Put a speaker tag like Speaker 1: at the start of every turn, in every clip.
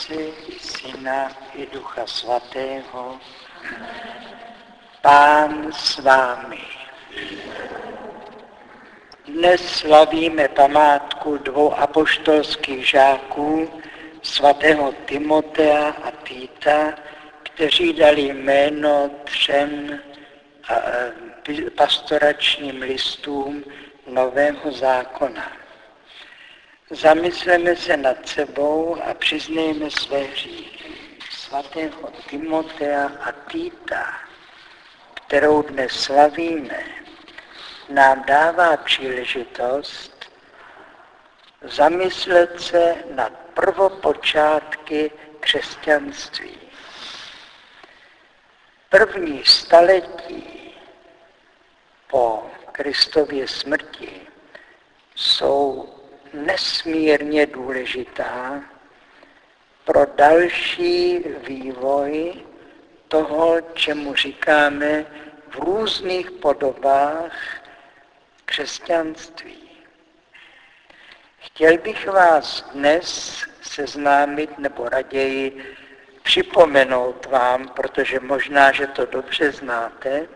Speaker 1: Otce i Syna i Ducha Svatého. Pán s vámi. Dnes slavíme památku dvou apoštolských žáků, svatého Timotea a Týta, kteří dali jméno třem pastoračním listům Nového zákona. Zamysleme se nad sebou a přiznejme své hříchy. Svatého Timotea a Týta, kterou dnes slavíme, nám dává příležitost zamyslet se nad prvopočátky křesťanství. První staletí po Kristově smrti jsou nesmírně důležitá pro další vývoj toho, čemu říkáme v různých podobách křesťanství. Chtěl bych vás dnes seznámit, nebo raději připomenout vám, protože možná, že to dobře znáte,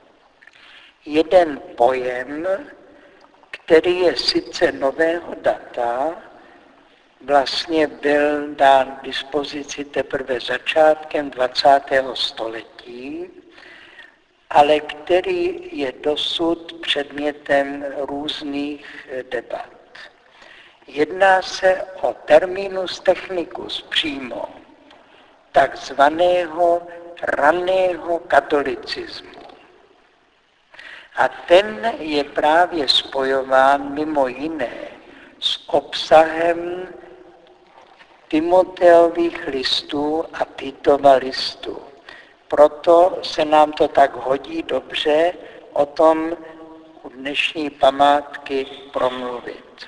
Speaker 1: jeden pojem, který je sice nového data, vlastně byl dán k dispozici teprve začátkem 20. století, ale který je dosud předmětem různých debat. Jedná se o terminus technicus přímo, takzvaného raného katolicismu. A ten je právě spojován mimo jiné s obsahem Timoteových listů a Títova listu. Proto se nám to tak hodí dobře o tom u dnešní památky promluvit.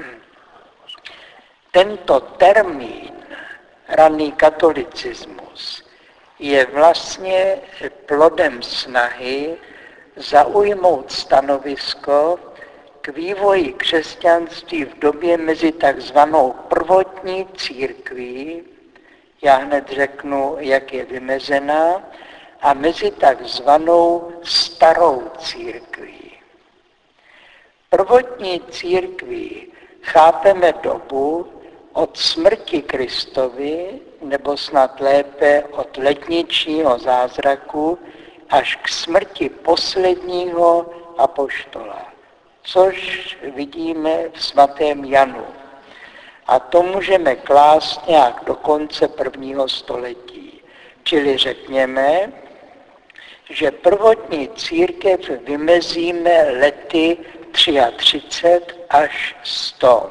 Speaker 1: Tento termín, raný katolicismus, je vlastně plodem snahy zaujmout stanovisko k vývoji křesťanství v době mezi takzvanou prvotní církví, já hned řeknu, jak je vymezená, a mezi takzvanou starou církví. Prvotní církví chápeme dobu od smrti Kristovy, nebo snad lépe od letničního zázraku, až k smrti posledního apoštola, což vidíme v svatém Janu. A to můžeme klást nějak do konce prvního století. Čili řekněme, že prvotní církev vymezíme lety 33 až 100.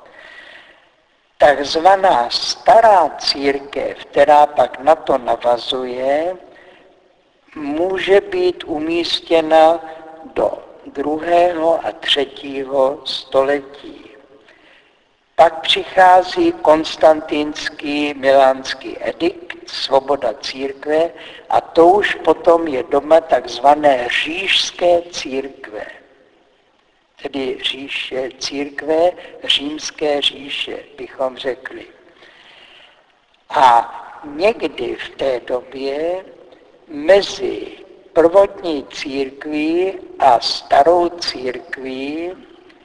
Speaker 1: Takzvaná stará církev, která pak na to navazuje, může být umístěna do 2. a 3. století. Pak přichází konstantínský milánský edikt, svoboda církve, a to už potom je doba takzvané říšské církve. Tedy církve římské říše, bychom řekli. A někdy v té době mezi prvotní církví a starou církví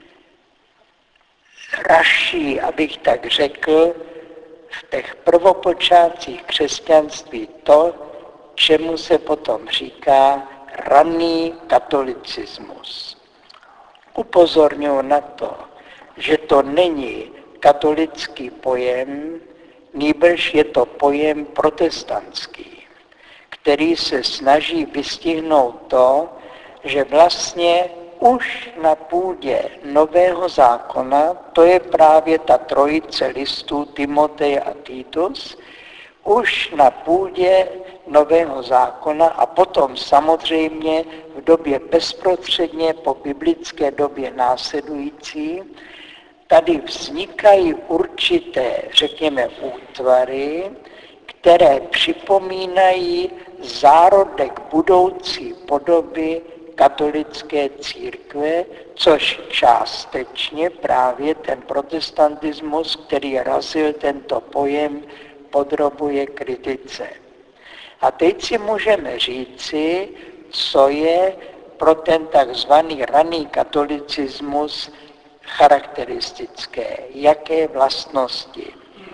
Speaker 1: raší, abych tak řekl, v těch prvopočátcích křesťanství to, čemu se potom říká raný katolicismus. Upozorňuji na to, že to není katolický pojem, nýbrž je to pojem protestantský, který se snaží vystihnout to, že vlastně už na půdě Nového zákona, to je právě ta trojice listů Timotej a Titus, už na půdě Nového zákona a potom samozřejmě v době bezprostředně po biblické době následující, tady vznikají určité, řekněme, útvary, které připomínají zárodek budoucí podoby katolické církve, což částečně právě ten protestantismus, který razil tento pojem podrobuje kritice. A teď si můžeme říci, co je pro ten takzvaný raný katolicismus charakteristické, jaké vlastnosti.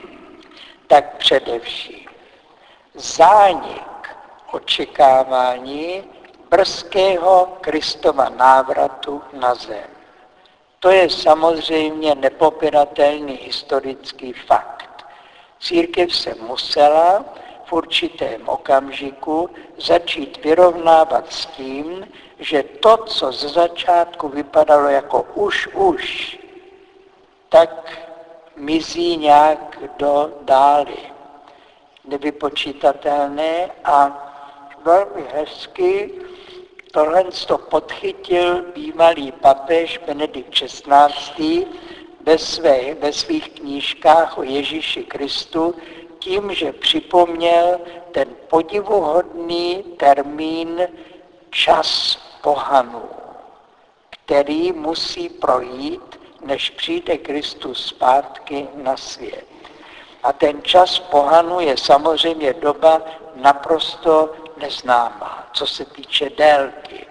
Speaker 1: Tak především zánik očekávání brzkého Kristova návratu na zem. To je samozřejmě nepopiratelný historický fakt. Církev se musela v určitém okamžiku začít vyrovnávat s tím, že to, co ze začátku vypadalo jako už, tak mizí nějak do dály. Nevypočítatelné a velmi hezky tohle to podchytil bývalý papež Benedikt XVI. Ve svých knížkách o Ježíši Kristu tím, že připomněl ten podivuhodný termín čas pohanů, který musí projít, než přijde Kristus zpátky na svět. A ten čas pohanu je samozřejmě doba naprosto neznámá, co se týče délky.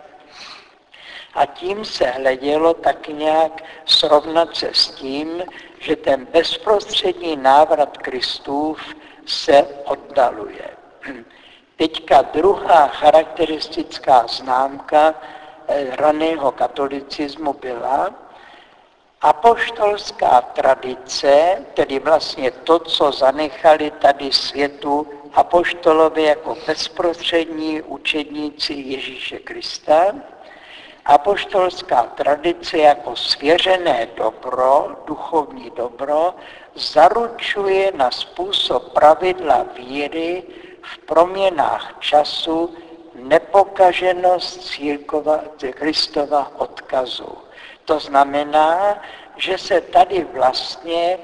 Speaker 1: A tím se hledělo tak nějak srovnat se s tím, že ten bezprostřední návrat Kristův se oddaluje. Teďka druhá charakteristická známka raného katolicismu byla apoštolská tradice, tedy vlastně to, co zanechali tady světu apoštolovi jako bezprostřední učedníci Ježíše Krista, apoštolská tradice jako svěřené dobro, duchovní dobro, zaručuje na způsob pravidla víry v proměnách času nepokaženost Kristova odkazu. To znamená, že se tady vlastně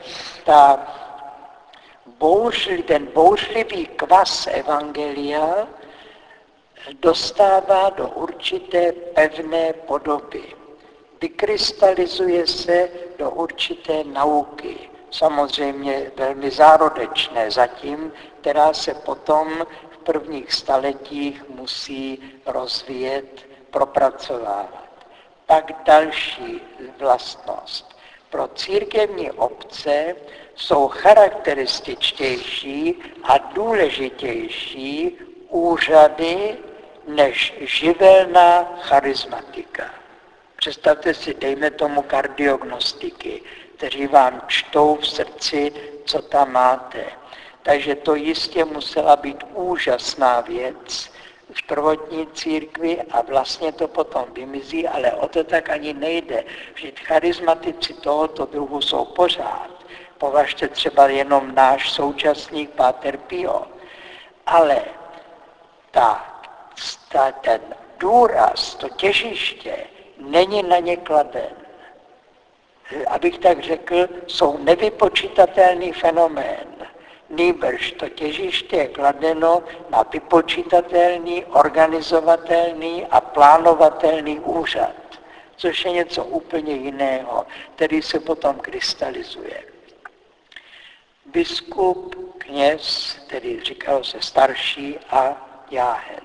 Speaker 1: ten bouřlivý kvas evangelia dostává do určité pevné podoby. Vykrystalizuje se do určité nauky, samozřejmě velmi zárodečné zatím, která se potom v prvních staletích musí rozvíjet, propracovávat. Pak další vlastnost. Pro církevní obce jsou charakterističtější a důležitější úřady než živelná charismatika. Představte si, dejme tomu kardiognostiky, kteří vám čtou v srdci, co tam máte. Takže to jistě musela být úžasná věc v prvotní církvi a vlastně to potom vymizí, ale o to tak ani nejde. Vždyť charismatici tohoto druhu jsou pořád. Považte třeba jenom náš současník Páter Pio. Ale ten důraz, to těžiště, není na ně kladen. Abych tak řekl, jsou nevypočitatelný fenomén. Nýbrž to těžiště je kladeno na vypočitatelný, organizovatelný a plánovatelný úřad, což je něco úplně jiného, který se potom krystalizuje. Biskup, kněz, tedy říkalo se starší a jáhen.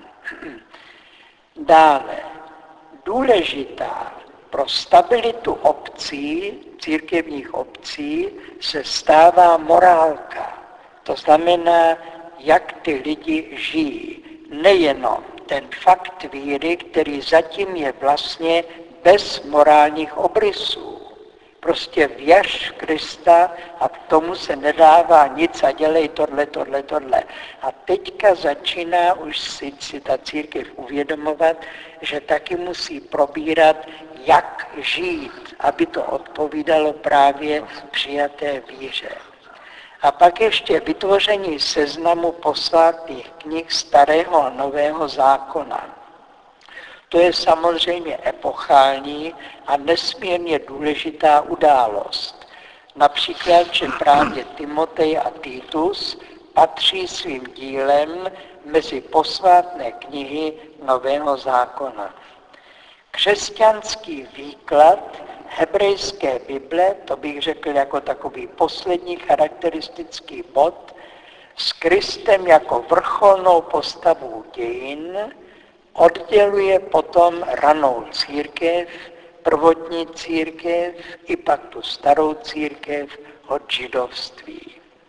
Speaker 1: Dále, důležitá pro stabilitu obcí, církevních obcí, se stává morálka. To znamená, jak ty lidi žijí. Nejenom ten fakt víry, který zatím je vlastně bez morálních obrysů. Prostě věř Krista a k tomu se nedává nic a dělej tohle. A teďka začíná už si ta církev uvědomovat, že taky musí probírat, jak žít, aby to odpovídalo právě přijaté víře. A pak ještě vytvoření seznamu posvátných knih Starého a Nového zákona. To je samozřejmě epochální a nesmírně důležitá událost. Například, že právě Timotej a Titus patří svým dílem mezi posvátné knihy Nového zákona. Křesťanský výklad hebrejské Bible, to bych řekl jako takový poslední charakteristický bod, s Kristem jako vrcholnou postavou dějin odděluje potom ranou církev, prvotní církev i pak tu starou církev od židovství.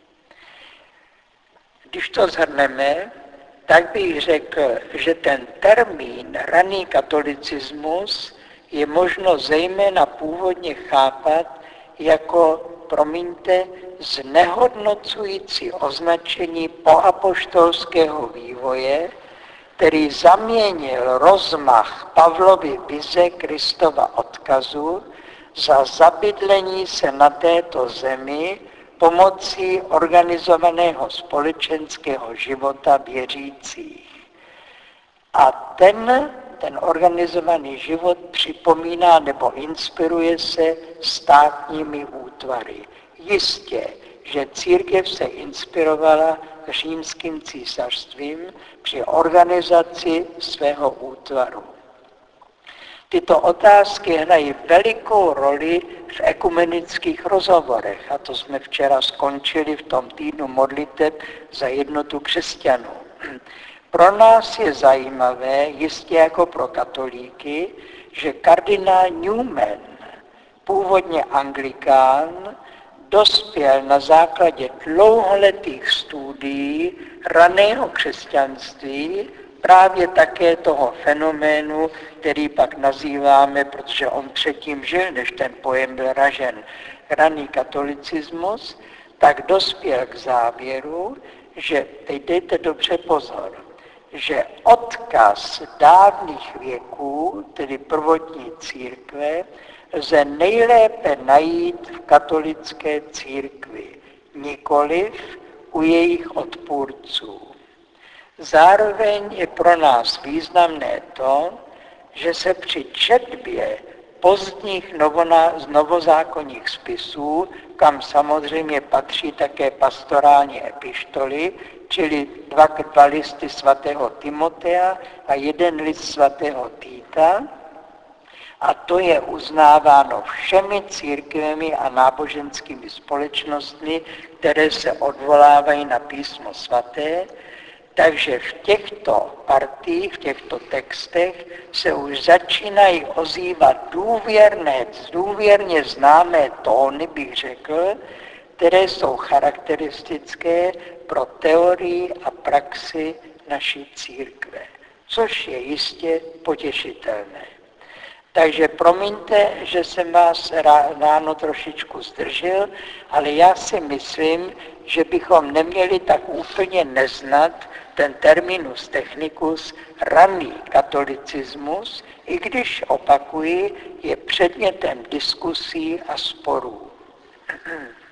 Speaker 1: Když to shrneme, tak bych řekl, že ten termín raný katolicismus je možno zejména původně chápat jako, promiňte, znehodnocující označení poapoštolského vývoje, který zaměnil rozmach Pavlovy vize Kristova odkazu za zabydlení se na této zemi pomocí organizovaného společenského života věřících. A ten organizovaný život připomíná nebo inspiruje se státními útvary. Jistě, že církev se inspirovala římským císařstvím při organizaci svého útvaru. Tyto otázky hrají velikou roli v ekumenických rozhovorech, a to jsme včera skončili v tom týdnu modliteb za jednotu křesťanů. Pro nás je zajímavé, jistě jako pro katolíky, že kardinál Newman, původně anglikán, dospěl na základě dlouholetých studií raného křesťanství právě také toho fenoménu, který pak nazýváme, protože on předtím žil, než ten pojem byl ražen, raný katolicismus, tak dospěl k závěru, že, teď dejte dobře pozor, že odkaz dávných věků, tedy prvotní církve, lze nejlépe najít v katolické církvi, nikoliv u jejich odpůrců. Zároveň je pro nás významné to, že se při četbě pozdních novozákonních spisů, kam samozřejmě patří také pastorální epištoly, čili dva listy svatého Timotea a jeden list svatého Týta, a to je uznáváno všemi církvemi a náboženskými společnostmi, které se odvolávají na písmo svaté, takže v těchto partiích, v těchto textech se už začínají ozývat důvěrně známé tóny, bych řekl, které jsou charakteristické pro teorii a praxi naší církve, což je jistě potěšitelné. Takže promiňte, že jsem vás ráno trošičku zdržel, ale já si myslím, že bychom neměli tak úplně neznat ten terminus technicus raný katolicismus, i když, opakuji, je předmětem diskusí a sporů.